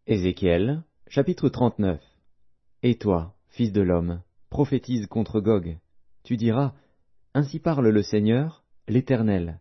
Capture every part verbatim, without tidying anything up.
Ézéchiel, chapitre trente-neuf. Et toi, fils de l'homme, prophétise contre Gog. Tu diras, Ainsi parle le Seigneur, l'Éternel.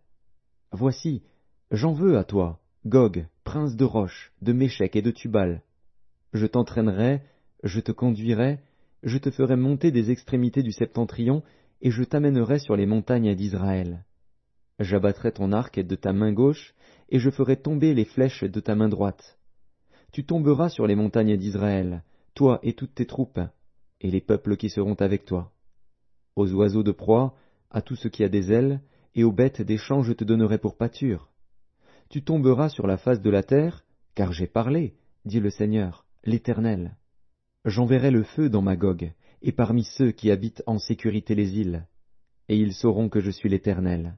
Voici, j'en veux à toi, Gog, prince de Roche, de Méchec et de Tubal. Je t'entraînerai, je te conduirai, je te ferai monter des extrémités du septentrion, et je t'amènerai sur les montagnes d'Israël. J'abattrai ton arc de ta main gauche, et je ferai tomber les flèches de ta main droite. Tu tomberas sur les montagnes d'Israël, toi et toutes tes troupes, et les peuples qui seront avec toi. Aux oiseaux de proie, à tout ce qui a des ailes, et aux bêtes des champs je te donnerai pour pâture. Tu tomberas sur la face de la terre, car j'ai parlé, dit le Seigneur, l'Éternel. J'enverrai le feu dans Magog, et parmi ceux qui habitent en sécurité les îles, et ils sauront que je suis l'Éternel.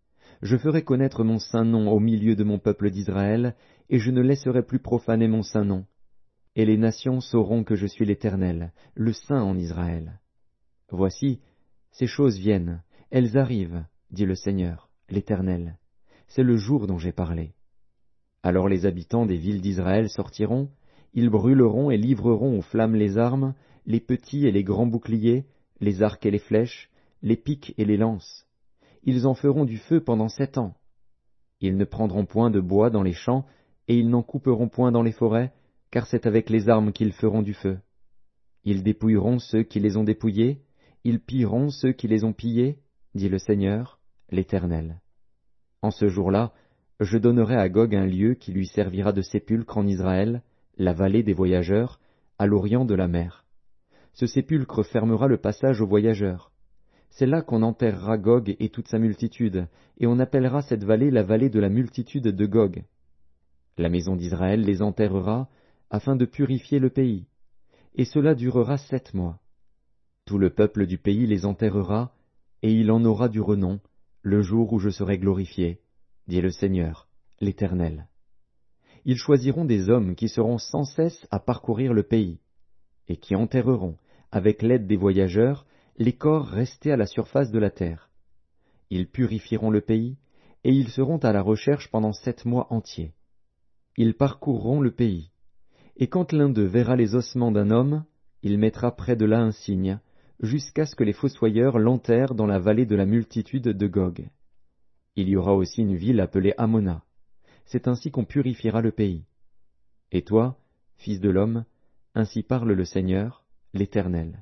Je ferai connaître mon saint nom au milieu de mon peuple d'Israël, et je ne laisserai plus profaner mon saint nom. Et les nations sauront que je suis l'Éternel, le Saint en Israël. Voici, ces choses viennent, elles arrivent, dit le Seigneur, l'Éternel. C'est le jour dont j'ai parlé. Alors les habitants des villes d'Israël sortiront, ils brûleront et livreront aux flammes les armes, les petits et les grands boucliers, les arcs et les flèches, les piques et les lances. Ils en feront du feu pendant sept ans. Ils ne prendront point de bois dans les champs, et ils n'en couperont point dans les forêts, car c'est avec les armes qu'ils feront du feu. Ils dépouilleront ceux qui les ont dépouillés, ils pilleront ceux qui les ont pillés, dit le Seigneur, l'Éternel. En ce jour-là, je donnerai à Gog un lieu qui lui servira de sépulcre en Israël, la vallée des voyageurs, à l'orient de la mer. Ce sépulcre fermera le passage aux voyageurs. C'est là qu'on enterrera Gog et toute sa multitude, et on appellera cette vallée la vallée de la multitude de Gog. La maison d'Israël les enterrera, afin de purifier le pays. Et cela durera sept mois. Tout le peuple du pays les enterrera, et il en aura du renom, le jour où je serai glorifié, dit le Seigneur, l'Éternel. Ils choisiront des hommes qui seront sans cesse à parcourir le pays, et qui enterreront, avec l'aide des voyageurs, les corps restés à la surface de la terre. Ils purifieront le pays, et ils seront à la recherche pendant sept mois entiers. Ils parcourront le pays. Et quand l'un d'eux verra les ossements d'un homme, il mettra près de là un signe, jusqu'à ce que les fossoyeurs l'enterrent dans la vallée de la multitude de Gog. Il y aura aussi une ville appelée Hammona. C'est ainsi qu'on purifiera le pays. Et toi, fils de l'homme, ainsi parle le Seigneur, l'Éternel.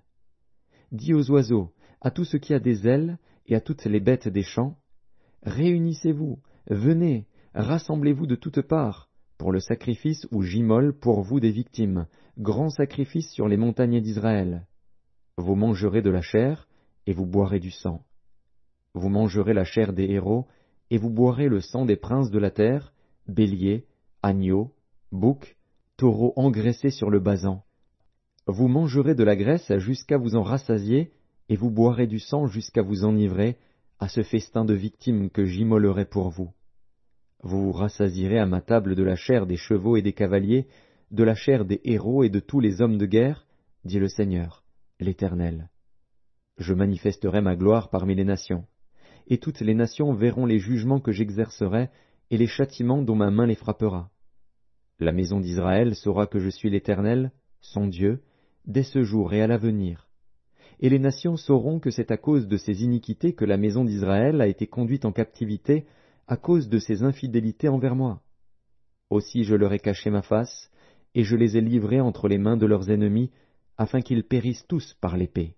Dis aux oiseaux, à tout ce qui a des ailes, et à toutes les bêtes des champs, réunissez-vous, venez, rassemblez-vous de toutes parts, pour le sacrifice où j'immole pour vous des victimes, grand sacrifice sur les montagnes d'Israël. Vous mangerez de la chair, et vous boirez du sang. Vous mangerez la chair des héros, et vous boirez le sang des princes de la terre, béliers, agneaux, boucs, taureaux engraissés sur le basan. Vous mangerez de la graisse jusqu'à vous en rassasier, et vous boirez du sang jusqu'à vous enivrer, à ce festin de victimes que j'immolerai pour vous. Vous vous rassasierez à ma table de la chair des chevaux et des cavaliers, de la chair des héros et de tous les hommes de guerre, dit le Seigneur, l'Éternel. Je manifesterai ma gloire parmi les nations, et toutes les nations verront les jugements que j'exercerai et les châtiments dont ma main les frappera. La maison d'Israël saura que je suis l'Éternel, son Dieu, dès ce jour et à l'avenir. Et les nations sauront que c'est à cause de ces iniquités que la maison d'Israël a été conduite en captivité, à cause de ses infidélités envers moi. Aussi je leur ai caché ma face, et je les ai livrés entre les mains de leurs ennemis, afin qu'ils périssent tous par l'épée.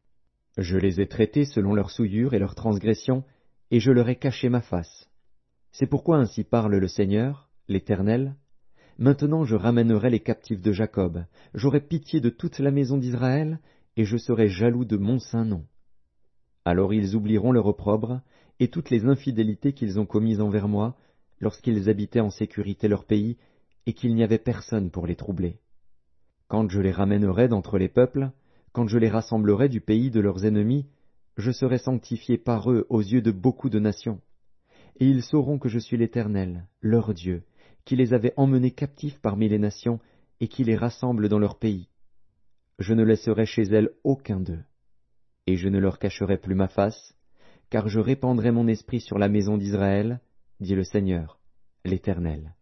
Je les ai traités selon leurs souillures et leurs transgressions, et je leur ai caché ma face. C'est pourquoi ainsi parle le Seigneur, l'Éternel. Maintenant je ramènerai les captifs de Jacob, j'aurai pitié de toute la maison d'Israël, et je serai jaloux de mon saint nom. Alors ils oublieront leur opprobre, et toutes les infidélités qu'ils ont commises envers moi, lorsqu'ils habitaient en sécurité leur pays, et qu'il n'y avait personne pour les troubler. Quand je les ramènerai d'entre les peuples, quand je les rassemblerai du pays de leurs ennemis, je serai sanctifié par eux aux yeux de beaucoup de nations. Et ils sauront que je suis l'Éternel, leur Dieu, qui les avait emmenés captifs parmi les nations, et qui les rassemble dans leur pays. Je ne laisserai chez elles aucun d'eux. Et je ne leur cacherai plus ma face, car je répandrai mon esprit sur la maison d'Israël, dit le Seigneur, l'Éternel.